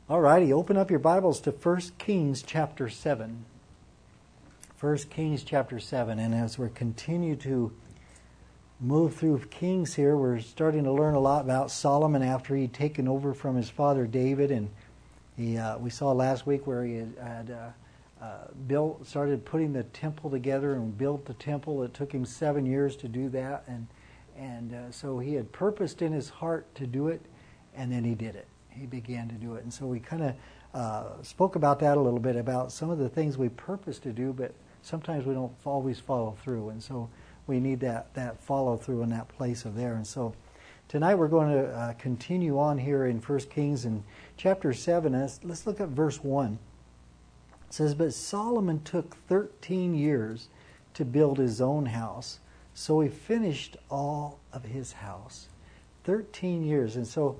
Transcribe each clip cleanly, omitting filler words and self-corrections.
All righty, open up your Bibles to 1 Kings chapter 7. 1 Kings chapter 7, and as we continue to move through Kings here, we're starting to learn a lot about Solomon after he'd taken over from his father David, and we saw last week where he had started putting the temple together and built the temple. It took him 7 years to do that, and so he had purposed in his heart to do it, and then he did it. He began to do it. And so we kind of spoke about that a little bit, about some of the things we purpose to do, but sometimes we don't always follow through. And so we need that follow through in that place of there. And so tonight we're going to continue on here in 1 Kings in chapter 7. Let's look at verse 1. It says, "But Solomon took 13 years to build his own house, so he finished all of his house." 13 years. And so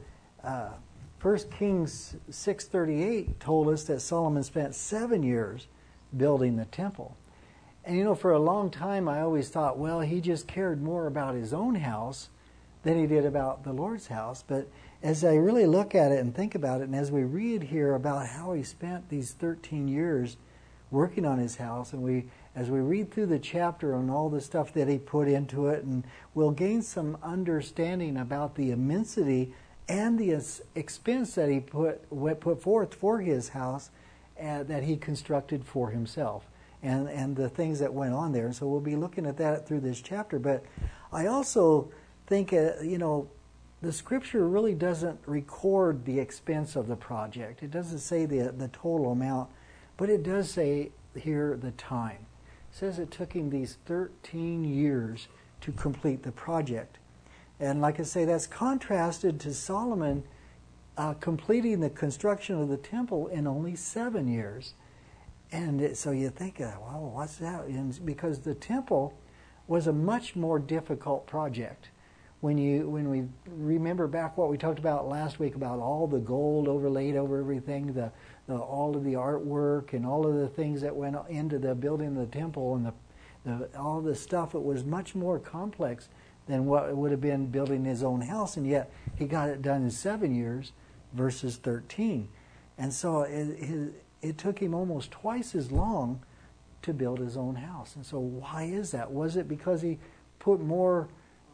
1 Kings 6:38 told us that Solomon spent 7 years building the temple. And you know, for a long time I always thought, well, he just cared more about his own house than he did about the Lord's house. But as I really look at it and think about it, and as we read here about how he spent these 13 years working on his house, and as we read through the chapter on all the stuff that he put into it, and we'll gain some understanding about the immensity and the expense that he put forth for his house that he constructed for himself, and the things that went on there. So we'll be looking at that through this chapter. But I also think, the Scripture really doesn't record the expense of the project. It doesn't say the total amount, but it does say here the time. It says it took him these 13 years to complete the project. And like I say, that's contrasted to Solomon completing the construction of the temple in only 7 years. And so you think, well, what's that? And because the temple was a much more difficult project. When we remember back what we talked about last week about all the gold overlaid over everything, all of the artwork and all of the things that went into the building of the temple, and all the stuff, it was much more complex than what it would have been building his own house, and yet he got it done in 7 years versus 13. And so it took him almost twice as long to build his own house. And so why is that? Was it because he put more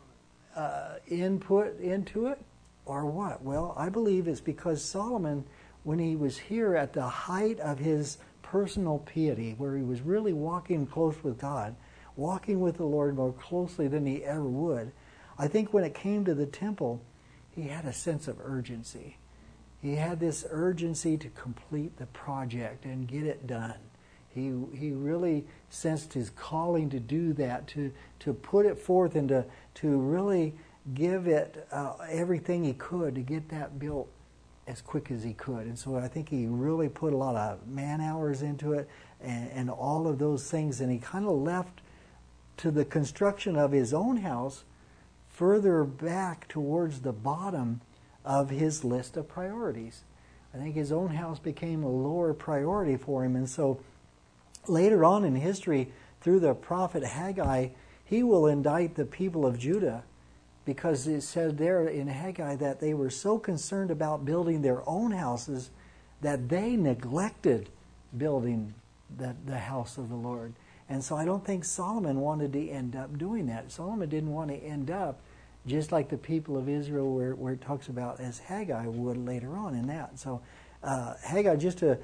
input into it, or what? Well, I believe it's because Solomon, when he was here at the height of his personal piety, where he was really walking close with God, walking with the Lord more closely than he ever would, I think when it came to the temple, he had a sense of urgency. He had this urgency to complete the project and get it done. He really sensed his calling to do that, to put it forth and to really give it everything he could to get that built as quick as he could. And so I think he really put a lot of man hours into it and all of those things, and he kind of left to the construction of his own house further back towards the bottom of his list of priorities. I think his own house became a lower priority for him. And so later on in history, through the prophet Haggai, he will indict the people of Judah, because it said there in Haggai that they were so concerned about building their own houses that they neglected building the house of the Lord. And so I don't think Solomon wanted to end up doing that. Solomon didn't want to end up just like the people of Israel, where it talks about as Haggai would later on in that. So Haggai, just to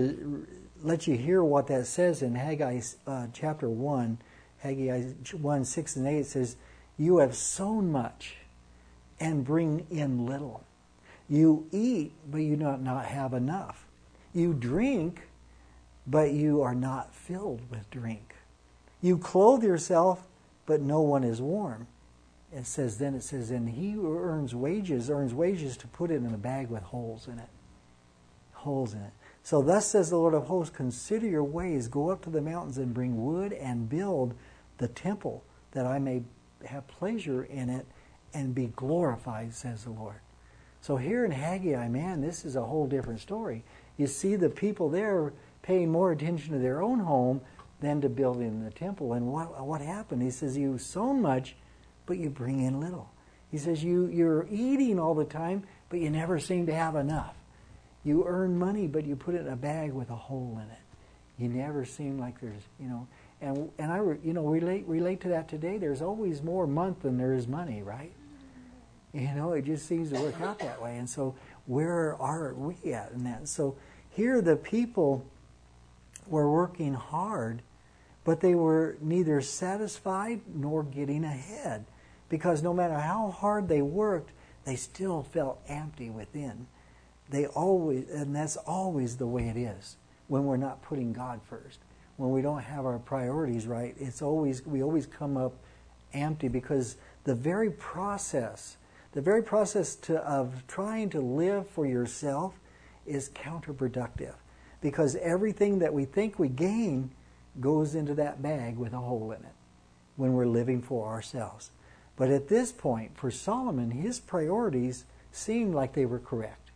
let you hear what that says in Haggai chapter 1, Haggai 1, 6 and 8, it says, "You have sown much and bring in little. You eat, but you do not have enough. You drink, but you are not filled with drink. You clothe yourself, but no one is warm." It says, "And he who earns wages to put it in a bag with holes in it." Holes in it. "So thus says the Lord of hosts, consider your ways, go up to the mountains and bring wood and build the temple, that I may have pleasure in it and be glorified, says the Lord." So here in Haggai, man, this is a whole different story. You see the people there paying more attention to their own home than to building the temple. And what happened? He says, "You've sown much, but you bring in little." He says, you're eating all the time, but you never seem to have enough. You earn money, but you put it in a bag with a hole in it. You never seem like there's, and I relate to that today. There's always more month than there is money, right? It just seems to work out that way. And so where are we at in that? So here the people were working hard, but they were neither satisfied nor getting ahead. Because no matter how hard they worked, they still felt empty within. And that's always the way it is when we're not putting God first. When we don't have our priorities right, we always come up empty, because the very process of trying to live for yourself is counterproductive, because everything that we think we gain goes into that bag with a hole in it when we're living for ourselves. But at this point, for Solomon, his priorities seemed like they were correct.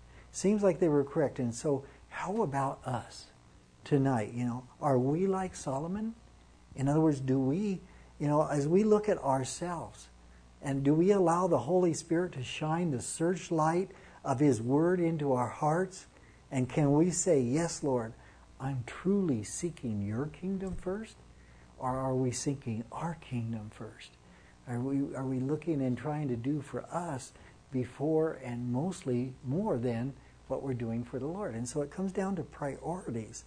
And so how about us tonight? Are we like Solomon? In other words, do we, as we look at ourselves, and do we allow the Holy Spirit to shine the searchlight of His Word into our hearts? And can we say, yes, Lord, I'm truly seeking your kingdom first? Or are we seeking our kingdom first? Are we looking and trying to do for us before and mostly more than what we're doing for the Lord? And so it comes down to priorities.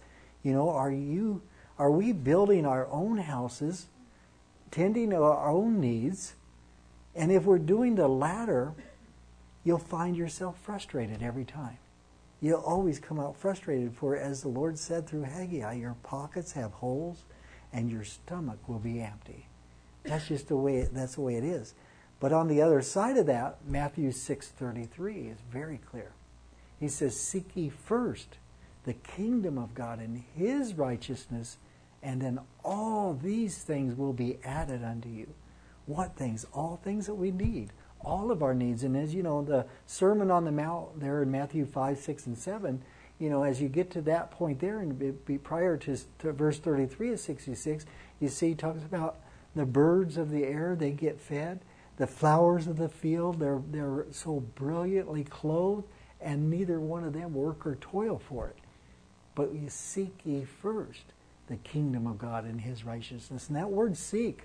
Are we building our own houses, tending to our own needs? And if we're doing the latter, you'll find yourself frustrated every time. You'll always come out frustrated, for as the Lord said through Haggai, your pockets have holes and your stomach will be empty. That's just the way it is. But on the other side of that, Matthew 6:33 is very clear. He says, seek ye first the kingdom of God and His righteousness, and then all these things will be added unto you. What things? All things that we need. All of our needs. And as you know, the Sermon on the Mount there in Matthew 5, 6, and 7, as you get to that point there, and be prior to verse 33 of 66, you see he talks about the birds of the air, they get fed. The flowers of the field, they're so brilliantly clothed, and neither one of them work or toil for it. But you seek ye first the kingdom of God and His righteousness. And that word seek,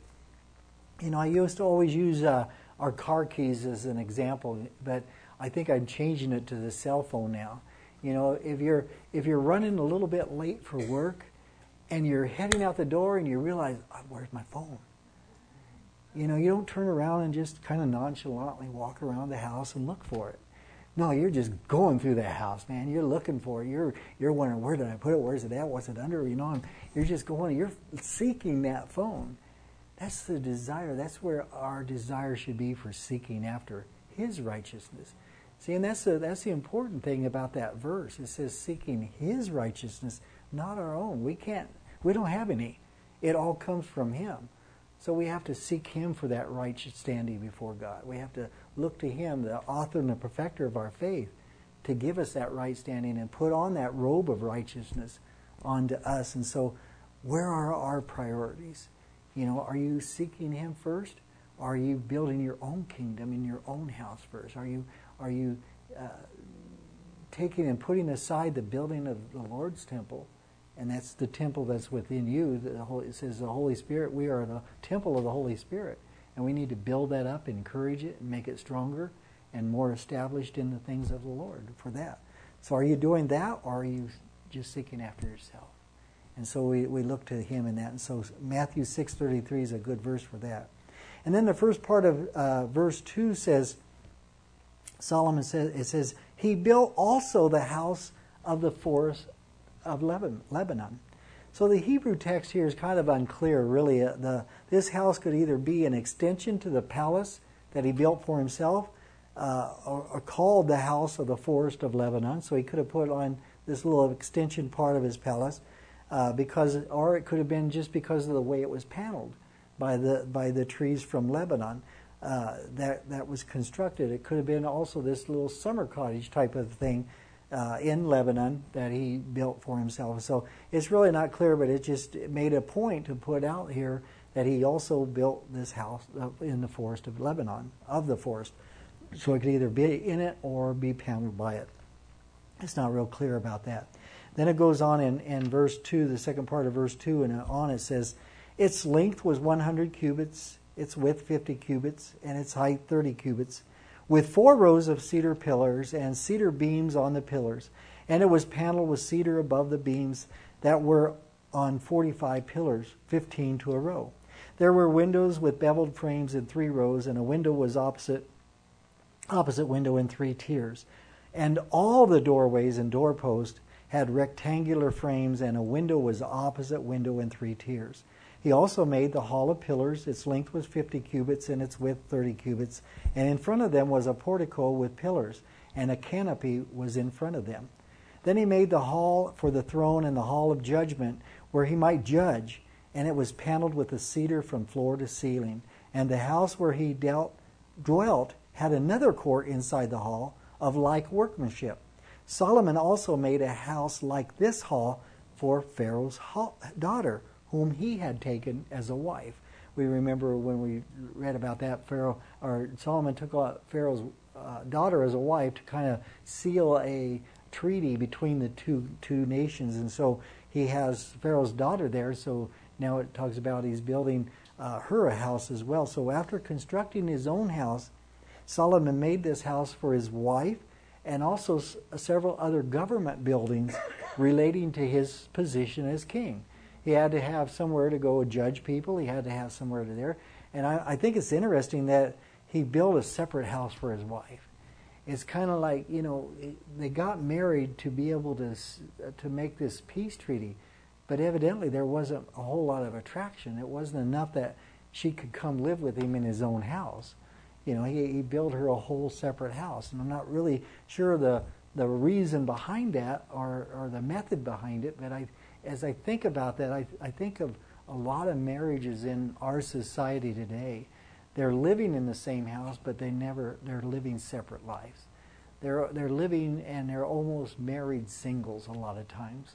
I used to always use our car keys as an example, but I think I'm changing it to the cell phone now. If you're running a little bit late for work and you're heading out the door and you realize, where's my phone? You don't turn around and just kind of nonchalantly walk around the house and look for it. No, you're just going through the house, man. You're looking for it. You're wondering, where did I put it? Where's it at? What's it under? And you're just going. You're seeking that phone. That's the desire. That's where our desire should be, for seeking after His righteousness. See, and that's the important thing about that verse. It says seeking His righteousness, not our own. We don't have any. It all comes from Him. So we have to seek Him for that righteous standing before God. We have to look to Him, the author and the perfecter of our faith, to give us that right standing and put on that robe of righteousness onto us. And so where are our priorities? Are you seeking Him first? Or are you building your own kingdom in your own house first? Are you taking and putting aside the building of the Lord's temple? And that's the temple that's within you. It says the Holy Spirit, we are the temple of the Holy Spirit. And we need to build that up, encourage it, and make it stronger and more established in the things of the Lord for that. So are you doing that, or are you just seeking after yourself? And so we look to Him in that. And so Matthew 6:33 is a good verse for that. And then the first part of verse 2 says, Solomon says, he built also the house of the forest of Lebanon. So the Hebrew text here is kind of unclear, really. This house could either be an extension to the palace that he built for himself, or called the house of the forest of Lebanon. So he could have put on this little extension part of his palace, or it could have been just because of the way it was paneled by the trees from Lebanon that was constructed. It could have been also this little summer cottage type of thing in Lebanon that he built for himself. So it's really not clear, but it just made a point to put out here that he also built this house in the forest of Lebanon, of the forest. So it could either be in it or be paneled by it. It's not real clear about that. Then it goes on in verse 2, the second part of verse 2, and on it says, its length was 100 cubits, its width 50 cubits, and its height 30 cubits, with 4 rows of cedar pillars and cedar beams on the pillars. And it was paneled with cedar above the beams that were on 45 pillars, 15 to a row. There were windows with beveled frames in 3 rows, and a window was opposite window in 3 tiers. And all the doorways and doorposts had rectangular frames, and a window was opposite window in 3 tiers. He also made the hall of pillars. Its length was 50 cubits, and its width 30 cubits. And in front of them was a portico with pillars, and a canopy was in front of them. Then he made the hall for the throne and the hall of judgment, where he might judge, and it was paneled with a cedar from floor to ceiling. And the house where he dwelt had another court inside the hall of like workmanship. Solomon also made a house like this hall for Pharaoh's daughter, whom he had taken as a wife. We remember when we read about that, Solomon took Pharaoh's daughter as a wife to kind of seal a treaty between the two nations. And so he has Pharaoh's daughter there, so now it talks about he's building her a house as well. So after constructing his own house, Solomon made this house for his wife and also several other government buildings relating to his position as king. He had to have somewhere to go judge people. He had to have somewhere to there. And I think it's interesting that he built a separate house for his wife. It's kind of like, they got married to be able to make this peace treaty. But evidently there wasn't a whole lot of attraction. It wasn't enough that she could come live with him in his own house. He built her a whole separate house. And I'm not really sure the reason behind that or the method behind it, but as I think about that, I think of a lot of marriages in our society today. They're living in the same house, but they're living separate lives. They're living and they're almost married singles a lot of times.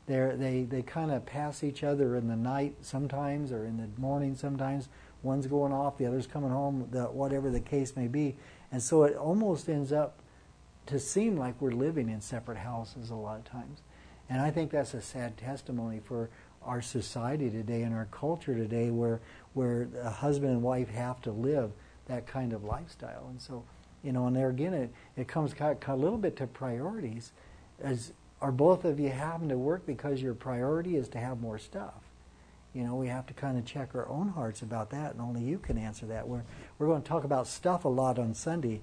They kind of pass each other in the night sometimes, or in the morning sometimes. One's going off, the other's coming home, whatever the case may be. And so it almost ends up to seem like we're living in separate houses a lot of times. And I think that's a sad testimony for our society today and our culture today, where a husband and wife have to live that kind of lifestyle. And so, and there again, it comes a little bit to priorities. Are both of you having to work because your priority is to have more stuff? We have to kind of check our own hearts about that, and only you can answer that. We're going to talk about stuff a lot on Sunday,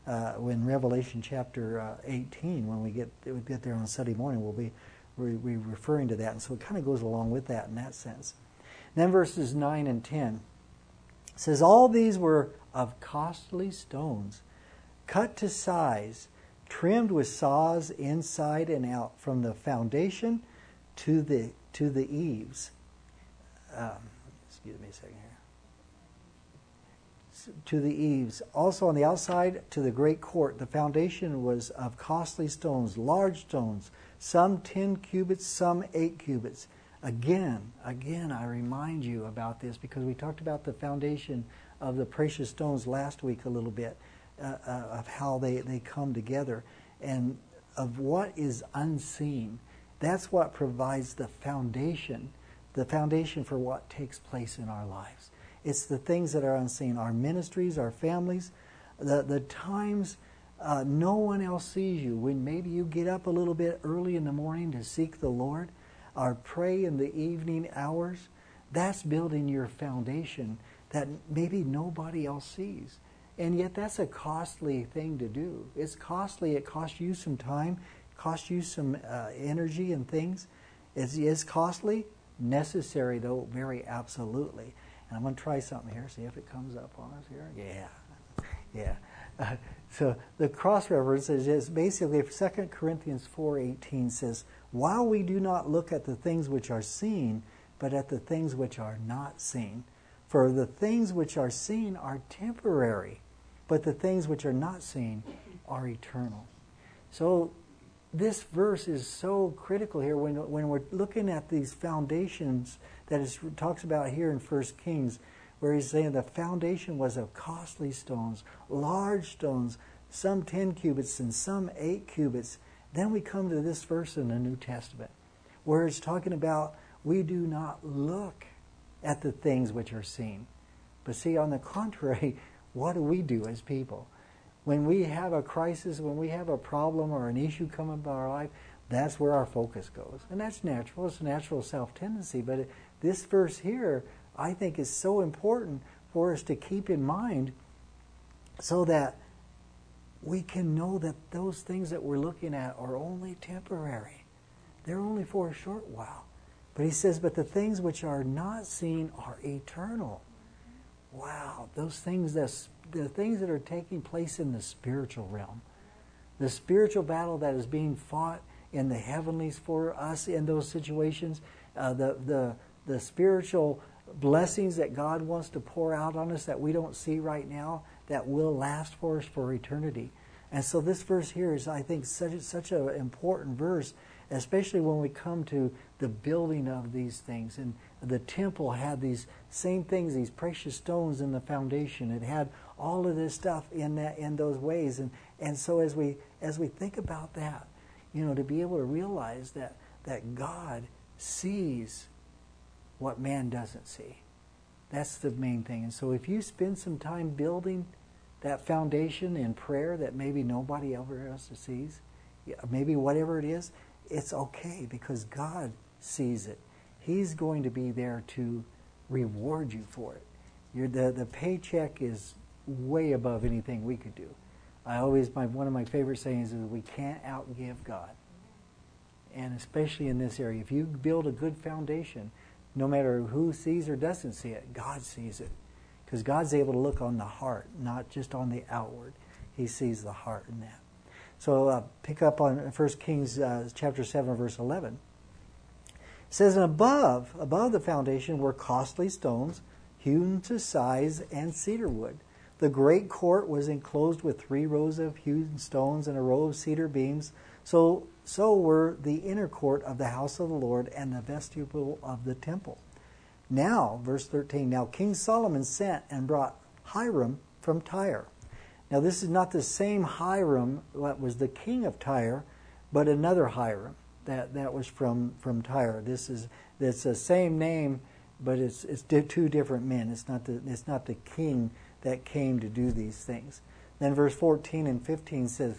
in Revelation chapter 18. When we get there on Sunday morning, we'll be referring to that, and so it kind of goes along with that in that sense. And then verses 9 and 10 says, all these were of costly stones, cut to size, trimmed with saws inside and out, from the foundation to the eaves. Excuse me a second here. To the eaves. Also on the outside to the great court. The foundation was of costly stones, large stones, some 10 cubits, some 8 cubits. Again, I remind you about this because we talked about the foundation of the precious stones last week a little bit, of how they come together and of what is unseen. That's what provides the foundation for what takes place in our lives. It's the things that are unseen, our ministries, our families, the times no one else sees you, when maybe you get up a little bit early in the morning to seek the Lord or pray in the evening hours. That's building your foundation that maybe nobody else sees. And yet that's a costly thing to do. It's costly. It costs you some time, costs you some energy and things. It's costly. Necessary, though, very absolutely. And I'm going to try something here, see if it comes up on us here. Yeah. So the cross-reference is basically 2 Corinthians 4:18 says, while we do not look at the things which are seen, but at the things which are not seen. For the things which are seen are temporary, but the things which are not seen are eternal. So this verse is so critical here when we're looking at these foundations that it talks about here in 1 Kings, where he's saying the foundation was of costly stones, large stones, some 10 cubits and some 8 cubits. Then we come to this verse in the New Testament where it's talking about we do not look at the things which are seen. But see, on the contrary, what do we do as people? When we have a crisis, when we have a problem or an issue come into our life, that's where our focus goes. And that's natural. It's a natural self-tendency. But this verse here, I think, is so important for us to keep in mind so that we can know that those things that we're looking at are only temporary. They're only for a short while. But he says, but the things which are not seen are eternal. Wow, those things, the things that are taking place in the spiritual realm, the spiritual battle that is being fought in the heavenlies for us in those situations, the spiritual blessings that God wants to pour out on us that we don't see right now, that will last for us for eternity. And so this verse here is, I think, such an important verse, especially when we come to the building of these things. And the temple had these same things, these precious stones in the foundation. It had all of this stuff in those ways. And so as we think about that, to be able to realize that God sees what man doesn't see. That's the main thing. And so if you spend some time building that foundation in prayer that maybe nobody ever else sees, maybe whatever it is, it's okay because God sees it. He's going to be there to reward you for it. The paycheck is way above anything we could do. One of my favorite sayings is we can't outgive God. And especially in this area, if you build a good foundation, no matter who sees or doesn't see it, God sees it. Because God's able to look on the heart, not just on the outward. He sees the heart in that. So pick up on 1 Kings chapter 7, verse 11. It says, and above the foundation were costly stones, hewn to size, and cedar wood. The great court was enclosed with 3 rows of hewn stones and a row of cedar beams. So were the inner court of the house of the Lord and the vestibule of the temple. Now, verse 13, now King Solomon sent and brought Hiram from Tyre. Now this is not the same Hiram that was the king of Tyre, but another Hiram that was from Tyre. It's the same name, but it's 2 different men. It's not the king that came to do these things. Then verse 14 and 15 says,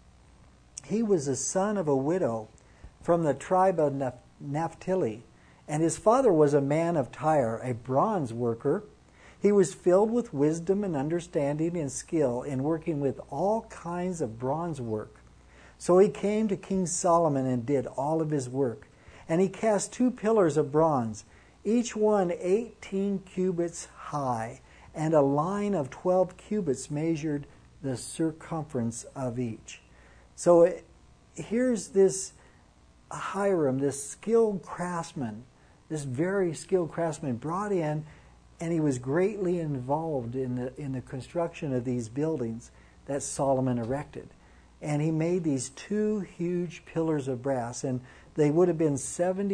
he was the son of a widow from the tribe of Naphtali, and his father was a man of Tyre, a bronze worker. He was filled with wisdom and understanding and skill in working with all kinds of bronze work. So he came to King Solomon and did all of his work. And he cast 2 pillars of bronze, each one 18 cubits high, and a line of 12 cubits measured the circumference of each. So here's this Hiram, this skilled craftsman, this very skilled craftsman brought in, and he was greatly involved in the construction of these buildings that Solomon erected. And he made these 2 huge pillars of brass, and they would have been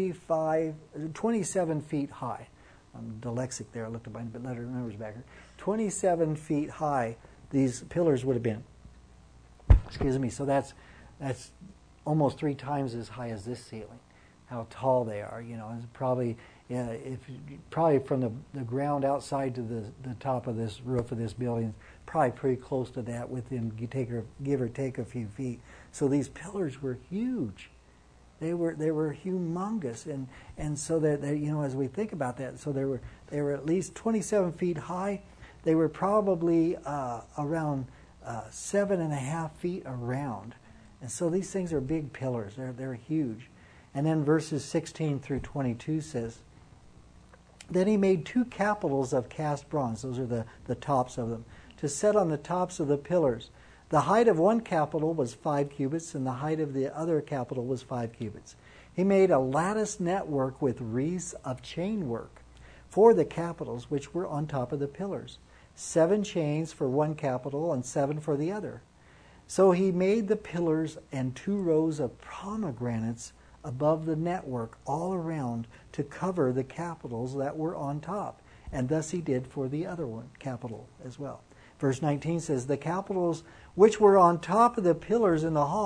27 feet high. I'm dyslexic there. I looked at my letter numbers back here. 27 feet high these pillars would have been. Excuse me. So that's almost 3 times as high as this ceiling. How tall they are, it's probably probably from the ground outside to the top of this roof of this building, probably pretty close to that, within give or take a few feet. So these pillars were huge. They were humongous, and so that as we think about that, so they were at least 27 feet high. They were probably around 7.5 feet around, and so these things are big pillars. They're huge. And then verses 16 through 22 says, then he made 2 capitals of cast bronze. Those are the tops of them, to set on the tops of the pillars. The height of one capital was 5 cubits, and the height of the other capital was 5 cubits. He made a lattice network with wreaths of chain work for the capitals which were on top of the pillars. 7 chains for one capital and 7 for the other. So he made the pillars and 2 rows of pomegranates above the network all around to cover the capitals that were on top. And thus he did for the other one, capital as well. Verse 19 says, the capitals which were on top of the pillars in the hall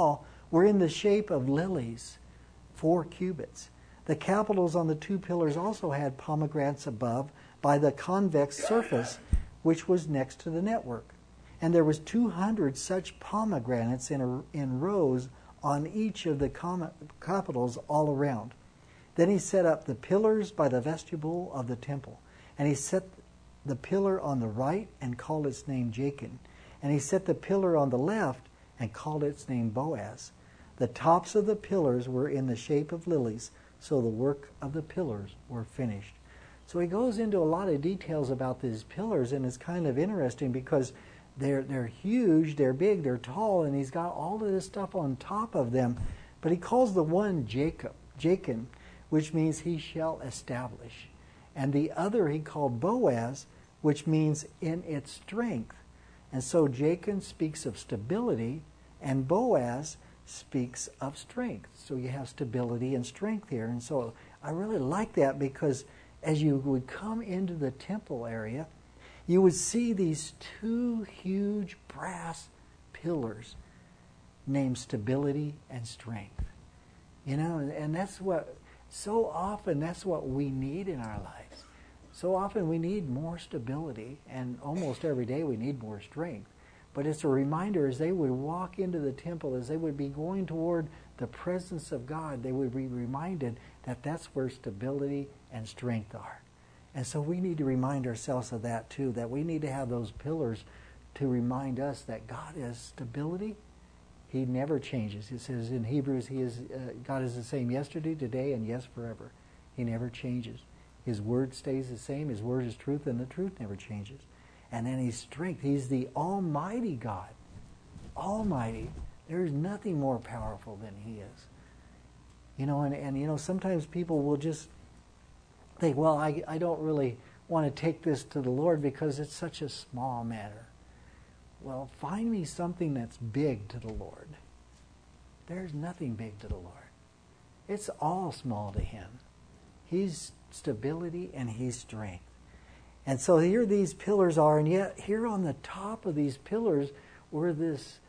were in the shape of lilies, 4 cubits. The capitals on the 2 pillars also had pomegranates above by the convex surface, which was next to the network. And there was 200 such pomegranates in rows on each of the capitals all around. Then he set up the pillars by the vestibule of the temple. And he set the pillar on the right and called its name Jachin. And he set the pillar on the left and called its name Boaz. The tops of the pillars were in the shape of lilies, so the work of the pillars were finished. So he goes into a lot of details about these pillars, and it's kind of interesting because they're huge, they're big, they're tall, and he's got all of this stuff on top of them. But he calls the one Jachin, which means he shall establish. And the other he called Boaz, which means in its strength. And so Jachin speaks of stability, and Boaz speaks of strength. So you have stability and strength here. And so I really like that, because as you would come into the temple area, you would see these 2 huge brass pillars named stability and strength. And that's what, so often that's what we need in our lives. So often we need more stability, and almost every day we need more strength. But it's a reminder, as they would walk into the temple, as they would be going toward the presence of God, they would be reminded that that's where stability and strength are. And so we need to remind ourselves of that too, that we need to have those pillars to remind us that God is stability. He never changes. It says in Hebrews, God is the same yesterday, today, and yes, forever. He never changes. His word stays the same. His word is truth, and the truth never changes. And then He's strength. He's the Almighty God. Almighty. There is nothing more powerful than He is. And sometimes people will just think, well, I don't really want to take this to the Lord because it's such a small matter. Well, find me something that's big to the Lord. There's nothing big to the Lord. It's all small to Him. He's stability and He's strength. And so here these pillars are, and yet here on the top of these pillars were this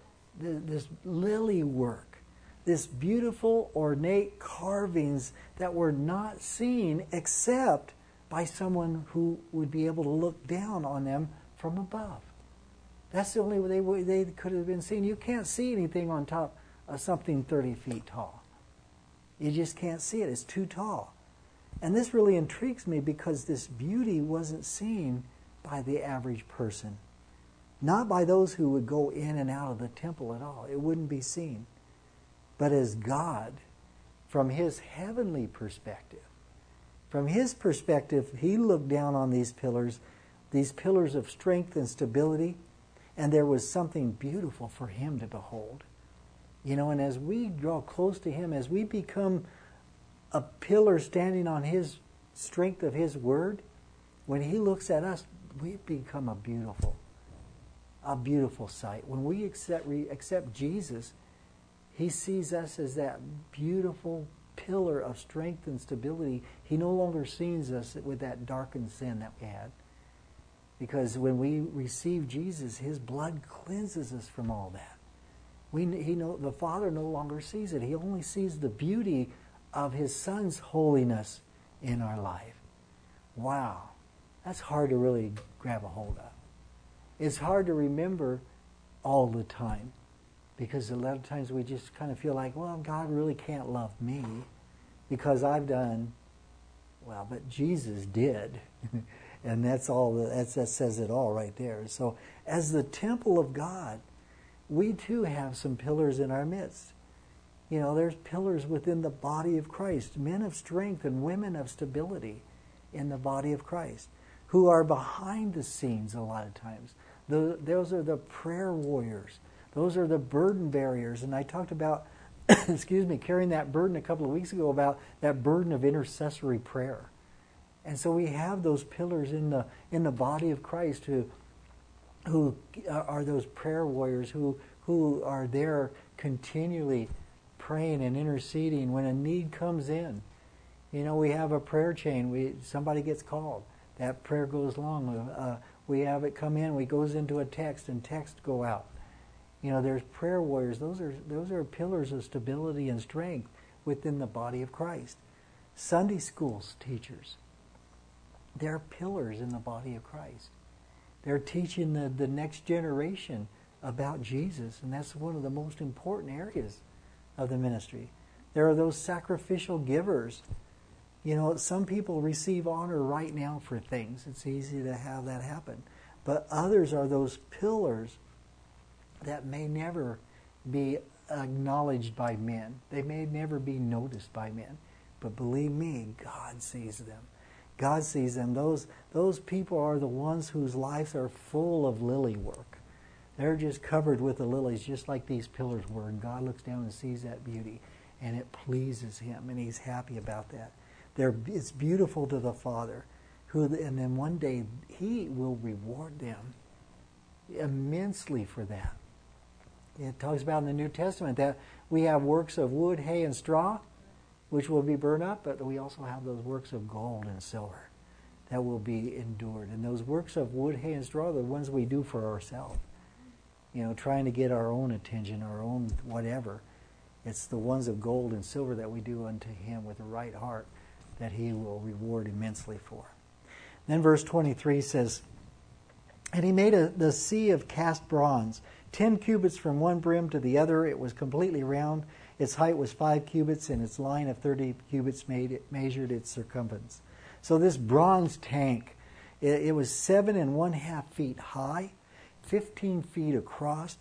lily work, this beautiful ornate carvings that were not seen except by someone who would be able to look down on them from above. That's the only way they could have been seen. You can't see anything on top of something 30 feet tall. You just can't see it. It's too tall. And this really intrigues me because this beauty wasn't seen by the average person. Not by those who would go in and out of the temple at all. It wouldn't be seen. But as God, from His heavenly perspective, He looked down on these pillars of strength and stability, and there was something beautiful for Him to behold. And as we draw close to Him, as we become a pillar standing on His strength of His Word, when He looks at us, we become a beautiful sight. When we accept Jesus, He sees us as that beautiful pillar of strength and stability. He no longer sees us with that darkened sin that we had. Because when we receive Jesus, His blood cleanses us from all that. The Father no longer sees it. He only sees the beauty of His Son's holiness in our life. Wow. That's hard to really grab a hold of. It's hard to remember all the time, because a lot of times we just kind of feel like, well, God really can't love me because I've done, well, but Jesus did. And that's all. That says it all right there. So as the temple of God, we too have some pillars in our midst. There's pillars within the body of Christ, men of strength and women of stability in the body of Christ, who are behind the scenes a lot of times. Those are the prayer warriors. Those are the burden bearers. And I talked about, carrying that burden a couple of weeks ago, about that burden of intercessory prayer. And so we have those pillars in the body of Christ who are those prayer warriors who are there continually praying and interceding when a need comes in. We have a prayer chain. Somebody gets called. That prayer goes along. We have it come in. It goes into a text, and texts go out. There's prayer warriors. Those are pillars of stability and strength within the body of Christ. Sunday schools teachers, they're pillars in the body of Christ. They're teaching the next generation about Jesus, and that's one of the most important areas of the ministry. There are those sacrificial givers. Some people receive honor right now for things. It's easy to have that happen. But others are those pillars that may never be acknowledged by men. They may never be noticed by men. But believe me, God sees them. God sees them. Those people are the ones whose lives are full of lily work. They're just covered with the lilies, just like these pillars were. And God looks down and sees that beauty, and it pleases Him, and He's happy about that. It's beautiful to the Father, and then one day He will reward them immensely for that. It talks about in the New Testament that we have works of wood, hay, and straw, which will be burned up, but we also have those works of gold and silver that will be endured. And those works of wood, hay, and straw are the ones we do for ourselves. Trying to get our own attention, our own whatever. It's the ones of gold and silver that we do unto Him with a right heart that He will reward immensely for. Then verse 23 says, "And He made the sea of cast bronze, 10 cubits from one brim to the other. It was completely round. Its height was 5 cubits, and its line of 30 cubits measured its circumference." So this bronze tank, it was 7.5 feet high, 15 feet across,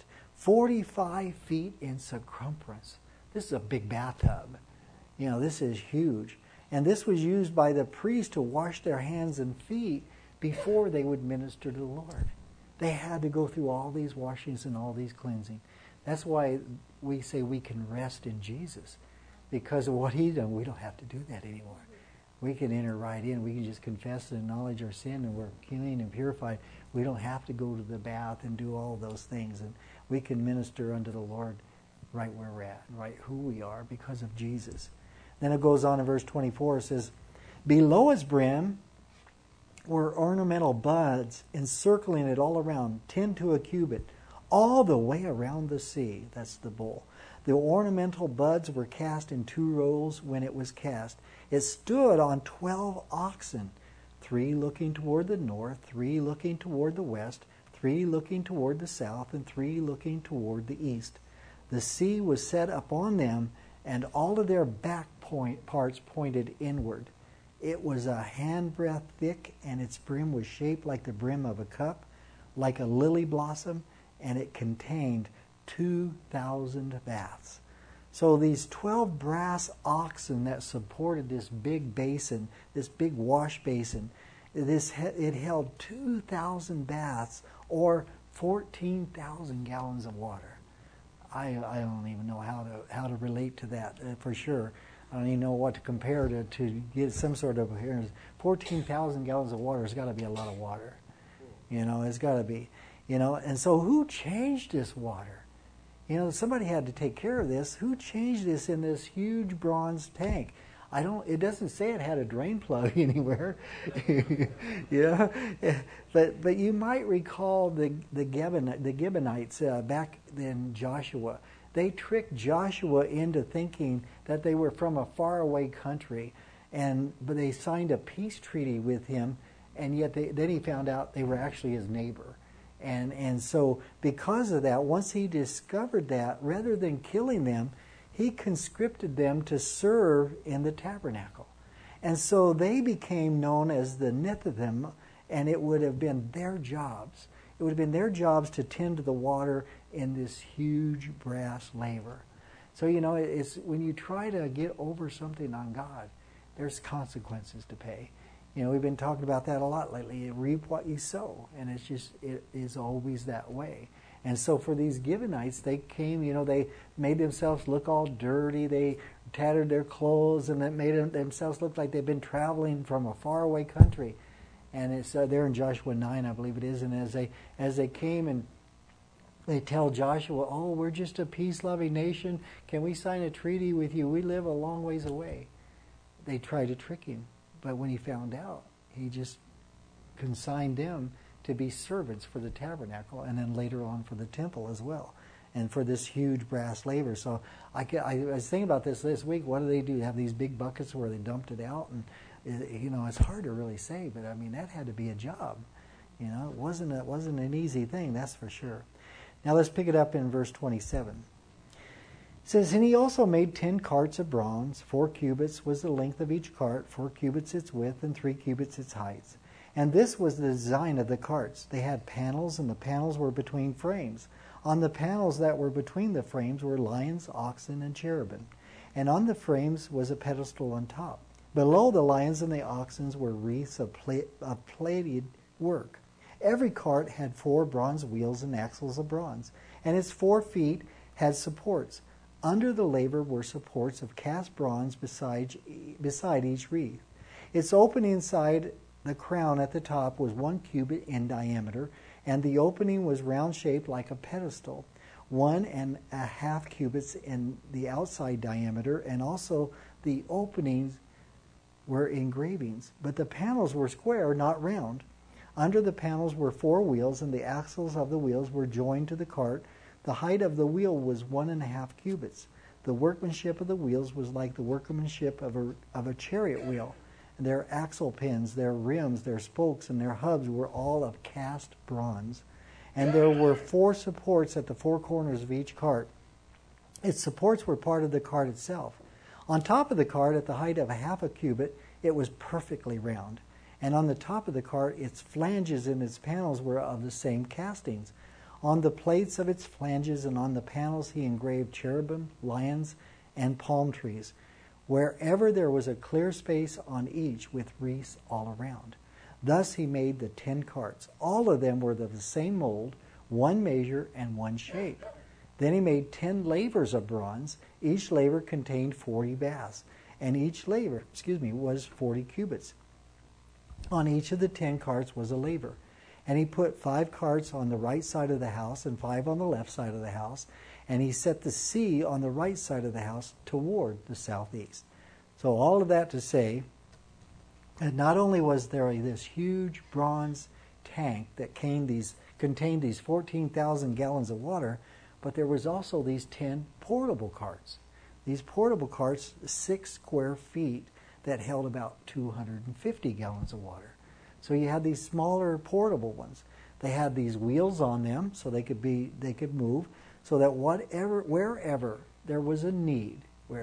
45 feet in circumference. This is a big bathtub. This is huge. And this was used by the priests to wash their hands and feet before they would minister to the Lord. They had to go through all these washings and all these cleansing. That's why we say we can rest in Jesus. Because of what He's done, we don't have to do that anymore. We can enter right in. We can just confess and acknowledge our sin, and we're clean and purified. We don't have to go to the bath and do all those things. And we can minister unto the Lord right where we're at, right who we are, because of Jesus. Then it goes on in verse 24. It says, "Below its brim were ornamental buds encircling it all around, 10 to a cubit, all the way around the sea." That's the bowl. "The ornamental buds were cast in 2 rows when it was cast. It stood on 12 oxen, 3 looking toward the north, 3 looking toward the west, 3 looking toward the south, and 3 looking toward the east. The sea was set upon them, and all of their back parts pointed inward. It was a handbreadth thick, and its brim was shaped like the brim of a cup, like a lily blossom, and it contained 2,000 baths." So these 12 brass oxen that supported this big basin, this big wash basin, it held 2,000 baths, or 14,000 gallons of water. I don't even know how to relate to that for sure. I don't even know what to compare to get some sort of 14,000 gallons of water has got to be a lot of water. It's got to be. And so who changed this water? Somebody had to take care of this. Who changed this in this huge bronze tank? It doesn't say it had a drain plug anywhere. But you might recall the Gibeonites back in Joshua. They tricked Joshua into thinking that they were from a faraway country, but they signed a peace treaty with him, and yet then he found out they were actually his neighbor. And so because of that, once he discovered that, rather than killing them, he conscripted them to serve in the tabernacle. And so they became known as the Nethinim, and it would have been their jobs. It would have been their jobs to tend to the water in this huge brass laver. So, it's when you try to get over something on God, there's consequences to pay. We've been talking about that a lot lately. You reap what you sow, and it is always that way. And so for these Gibeonites, they came, they made themselves look all dirty. They tattered their clothes, and that made themselves look like they've been traveling from a faraway country. And it's there in Joshua 9, I believe it is. And as they came and they tell Joshua, "Oh, we're just a peace-loving nation. Can we sign a treaty with you? We live a long ways away." They tried to trick him. But when he found out, he just consigned them to be servants for the tabernacle, and then later on for the temple as well. and for this huge brass laver. So I was thinking about this week. What do? They have these big buckets where they dumped it out, and it's hard to really say, but I mean that had to be a job. It wasn't an easy thing, that's for sure. Now let's pick it up in verse 27. It says, "And he also made 10 carts of bronze. 4 cubits was the length of each cart, 4 cubits its width, and 3 cubits its height. And this was the design of the carts. They had panels, and the panels were between frames. On the panels that were between the frames were lions, oxen, and cherubim. And on the frames was a pedestal on top. Below the lions and the oxen were wreaths of plated work. Every cart had 4 bronze wheels and axles of bronze, and its 4 feet had supports. Under the laver were supports of cast bronze beside each wreath. Its opening inside the crown at the top was 1 cubit in diameter, and the opening was round-shaped like a pedestal, 1.5 cubits in the outside diameter, and also the openings were engravings. But the panels were square, not round. Under the panels were 4 wheels, and the axles of the wheels were joined to the cart. The height of the wheel was 1.5 cubits. The workmanship of the wheels was like the workmanship of a chariot wheel. Their axle pins, their rims, their spokes, and their hubs were all of cast bronze. And there were 4 supports at the 4 corners of each cart. Its supports were part of the cart itself. On top of the cart, at the height of 0.5 cubit, it was perfectly round. And on the top of the cart, its flanges and its panels were of the same castings. On the plates of its flanges and on the panels he engraved cherubim, lions, and palm trees. Wherever there was a clear space on each with wreaths all around. Thus he made the 10 carts. All of them were of the same mold, 1 measure, and 1 shape. Then he made 10 lavers of bronze. Each laver contained 40 baths, and each laver, was 40 cubits. On each of the 10 carts was a laver. And he put 5 carts on the right side of the house and 5 on the left side of the house. And he set the sea on the right side of the house toward the southeast. So all of that to say that not only was there this huge bronze tank that contained these 14,000 gallons of water, but there was also these 10 portable carts. These portable carts, 6 square feet, that held about 250 gallons of water. So you had these smaller portable ones. They had these wheels on them so they could move, so that wherever there was a need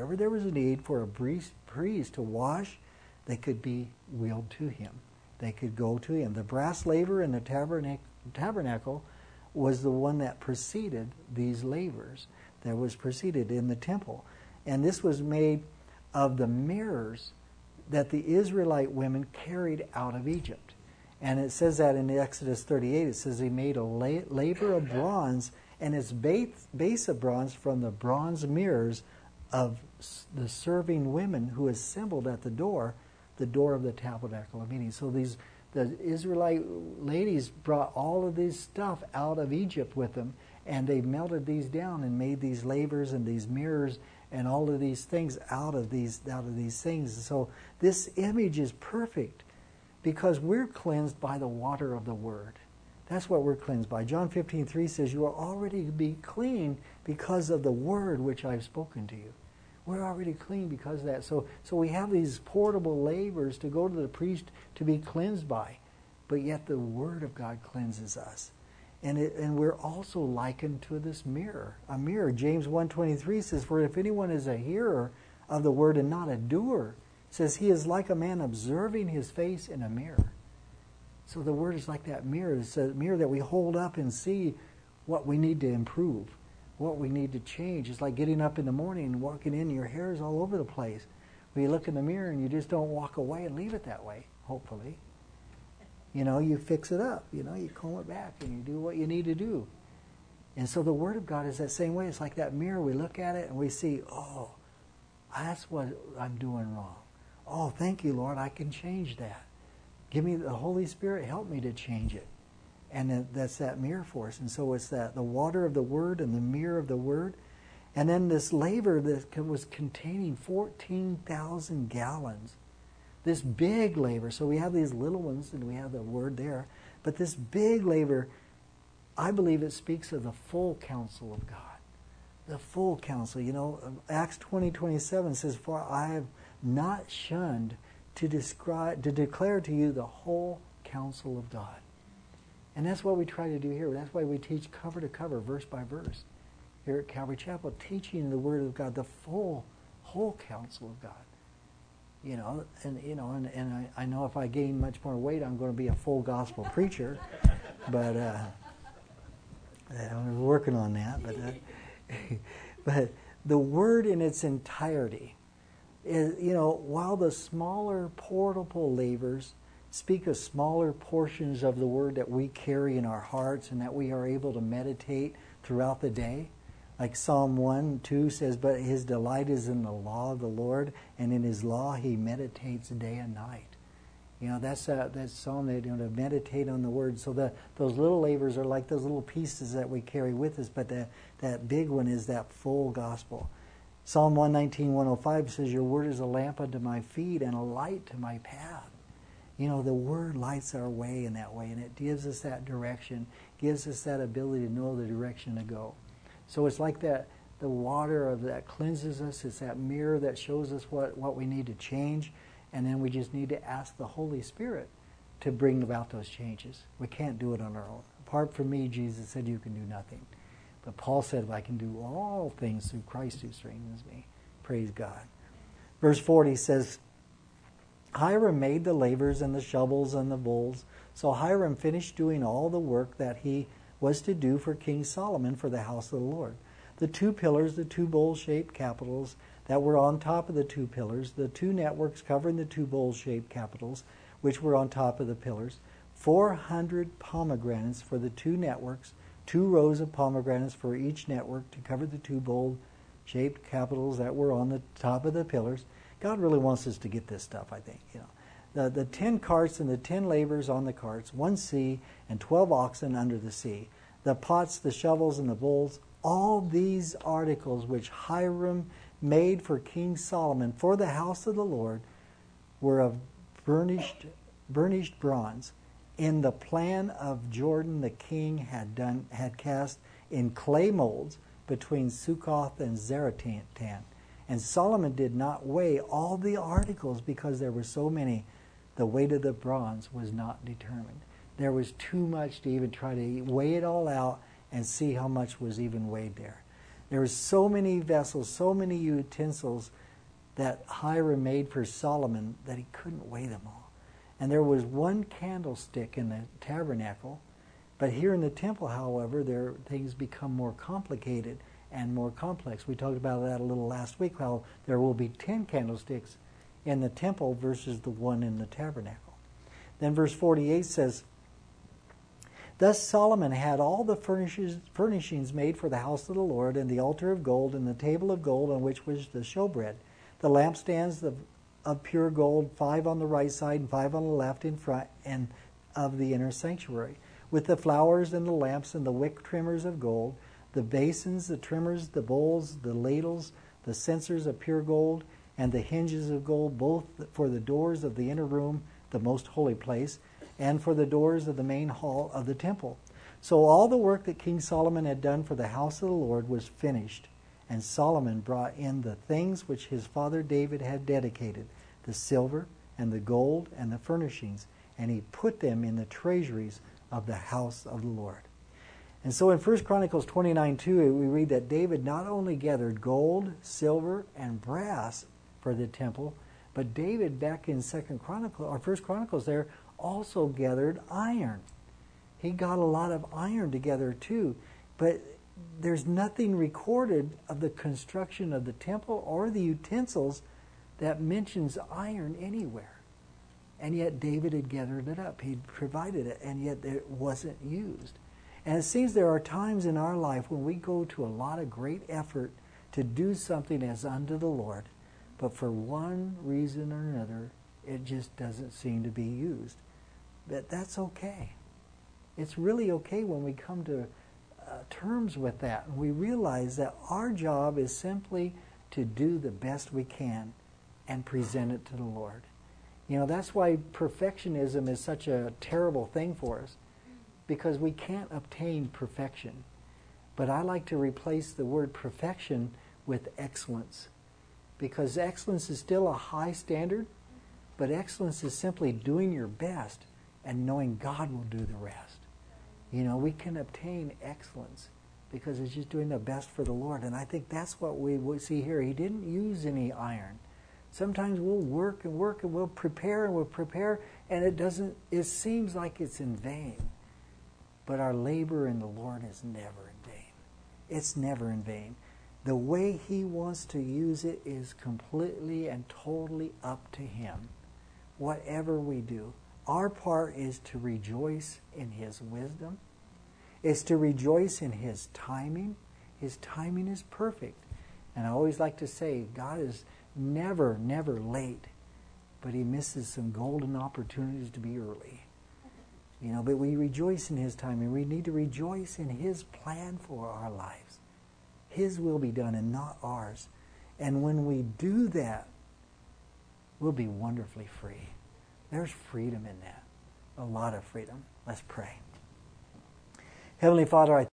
for a priest to wash, they could be wheeled to him. They could go to him. The brass laver in the tabernacle was the one that preceded these lavers, that was preceded in the temple. And this was made of the mirrors that the Israelite women carried out of Egypt. And it says that in Exodus 38, it says he made a laver of bronze and its base of bronze from the bronze mirrors of the serving women who assembled at the door of the tabernacle of meeting. So the Israelite ladies brought all of this stuff out of Egypt with them, and they melted these down and made these lavers and these mirrors and all of these things out of these things. So this image is perfect because we're cleansed by the water of the Word. That's what we're cleansed by. John 15:3 says, "You are already be clean because of the Word which I've spoken to you." We're already clean because of that. So we have these portable lavers to go to the priest to be cleansed by, but yet the Word of God cleanses us. And we're also likened to this mirror. A mirror. James 1:23 says, "For if anyone is a hearer of the word and not a doer," says he is like a man observing his face in a mirror. So the Word is like that mirror. It's a mirror that we hold up and see what we need to improve, what we need to change. It's like getting up in the morning and walking in, your hair is all over the place. When you look in the mirror and you just don't walk away and leave it that way, hopefully. You fix it up. You comb it back and you do what you need to do. And so the Word of God is that same way. It's like that mirror. We look at it and we see, oh, that's what I'm doing wrong. Oh, thank you, Lord, I can change that. Give me the Holy Spirit, help me to change it. And that's that mirror for us. And so it's the water of the Word and the mirror of the Word. And then this laver that was containing 14,000 gallons. This big laver. So we have these little ones and we have the Word there. But this big laver, I believe it speaks of the full counsel of God. The full counsel. Acts 20:27 says, "For I have not shunned to declare to you the whole counsel of God." And that's what we try to do here. That's why we teach cover to cover, verse by verse, here at Calvary Chapel, teaching the Word of God, the whole counsel of God. And I know if I gain much more weight, I'm going to be a full gospel preacher, but I'm working on that. But the Word in its entirety is, while the smaller portable lavers speak of smaller portions of the Word that we carry in our hearts and that we are able to meditate throughout the day. Like Psalm 1:2 says, "But his delight is in the law of the Lord, and in his law he meditates day and night." That's that psalm that to meditate on the Word. So those little lavers are like those little pieces that we carry with us, but that big one is that full gospel. Psalm 119:105 says, "Your Word is a lamp unto my feet and a light to my path." The Word lights our way in that way, and it gives us that direction, gives us that ability to know the direction to go. So it's like that, the water that cleanses us. It's that mirror that shows us what we need to change, and then we just need to ask the Holy Spirit to bring about those changes. We can't do it on our own. Apart from me, Jesus said, you can do nothing. But Paul said, I can do all things through Christ who strengthens me. Praise God. Verse 40 says, Hiram made the lavers and the shovels and the bowls. So Hiram finished doing all the work that he was to do for King Solomon for the house of the Lord. The two pillars, the two bowl-shaped capitals that were on top of the two pillars, the two networks covering the two bowl-shaped capitals, which were on top of the pillars, 400 pomegranates for the two networks, 2 rows of pomegranates for each network to cover the two bowl-shaped capitals that were on the top of the pillars. God really wants us to get this stuff, I think. The 10 carts and the 10 lavers on the carts, 1 sea, and 12 oxen under the sea. The pots, the shovels, and the bowls, all these articles which Hiram made for King Solomon for the house of the Lord were of burnished bronze. In the plan of Jordan, the king had cast in clay molds between Succoth and Zaretan. And Solomon did not weigh all the articles because there were so many. The weight of the bronze was not determined. There was too much to even try to weigh it all out and see how much was even weighed there. There were so many vessels, so many utensils that Hiram made for Solomon that he couldn't weigh them all. And there was 1 candlestick in the tabernacle. But here in the temple, however, things become more complicated and more complex. We talked about that a little last week, how there will be 10 candlesticks in the temple versus the 1 in the tabernacle. Then verse 48 says, Thus Solomon had all the furnishings made for the house of the Lord, and the altar of gold, and the table of gold on which was the showbread, the lampstands of pure gold, 5 on the right side and 5 on the left in front and of the inner sanctuary, with the flowers and the lamps and the wick trimmers of gold, the basins, the trimmers, the bowls, the ladles, the censers of pure gold, and the hinges of gold, both for the doors of the inner room, the most holy place, and for the doors of the main hall of the temple. So all the work that King Solomon had done for the house of the Lord was finished, and Solomon brought in the things which his father David had dedicated, the silver and the gold and the furnishings, and he put them in the treasuries of the house of the Lord. And so in 1 Chronicles 29:2, we read that David not only gathered gold, silver, and brass for the temple, but David back in 1 Chronicles there also gathered iron. He got a lot of iron together too, but there's nothing recorded of the construction of the temple or the utensils that mentions iron anywhere. And yet David had gathered it up. He'd provided it, and yet it wasn't used. And it seems there are times in our life when we go to a lot of great effort to do something as unto the Lord, but for one reason or another, it just doesn't seem to be used. But that's okay. It's really okay when we come to terms with that. And we realize that our job is simply to do the best we can and present it to the Lord. That's why perfectionism is such a terrible thing for us, because we can't obtain perfection. But I like to replace the word perfection with excellence, because excellence is still a high standard, but excellence is simply doing your best and knowing God will do the rest. We can obtain excellence because it's just doing the best for the Lord. And I think that's what we see here. He didn't use any iron. Sometimes we'll work and work and we'll prepare, and it seems like it's in vain. But our labor in the Lord is never in vain. It's never in vain. The way He wants to use it is completely and totally up to Him. Whatever we do, our part is to rejoice in His wisdom. It's to rejoice in His timing. His timing is perfect. And I always like to say, God is never, never late, but He misses some golden opportunities to be early. But we rejoice in His timing. We need to rejoice in His plan for our lives. His will be done and not ours. And when we do that, we'll be wonderfully free. There's freedom in that. A lot of freedom. Let's pray. Heavenly Father, I